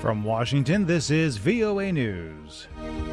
From Washington, this is VOA News.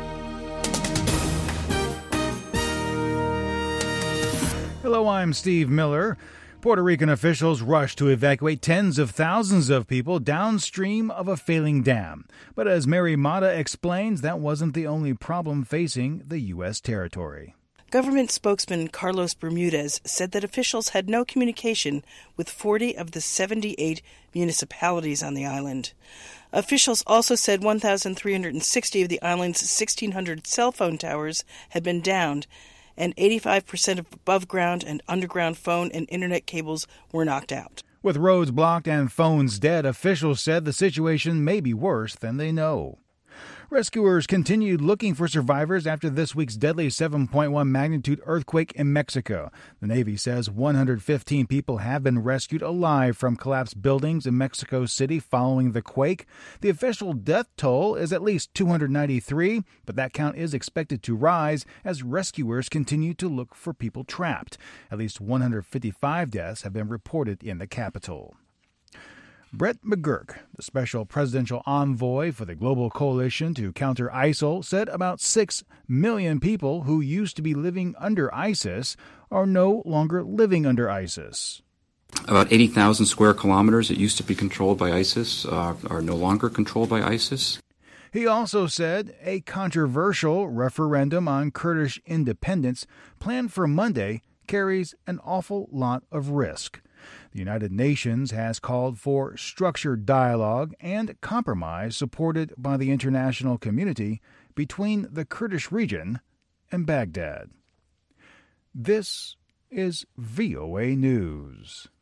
Hello, I'm Steve Miller. Puerto Rican officials rushed to evacuate tens of thousands of people downstream of a failing dam. But as Mary Mata explains, that wasn't the only problem facing the U.S. territory. Government spokesman Carlos Bermudez said that officials had no communication with 40 of the 78 municipalities on the island. Officials also said 1,360 of the island's 1,600 cell phone towers had been downed, and 85% of above-ground and underground phone and internet cables were knocked out. With roads blocked and phones dead, officials said the situation may be worse than they know. Rescuers continued looking for survivors after this week's deadly 7.1 magnitude earthquake in Mexico. The Navy says 115 people have been rescued alive from collapsed buildings in Mexico City following the quake. The official death toll is at least 293, but that count is expected to rise as rescuers continue to look for people trapped. At least 155 deaths have been reported in the capital. Brett McGurk, the special presidential envoy for the Global Coalition to counter ISIL, said about 6 million people who used to be living under ISIS are no longer living under ISIS. About 80,000 square kilometers that used to be controlled by ISIS are no longer controlled by ISIS. He also said a controversial referendum on Kurdish independence planned for Monday carries an awful lot of risk. The United Nations has called for structured dialogue and compromise supported by the international community between the Kurdish region and Baghdad. This is VOA News.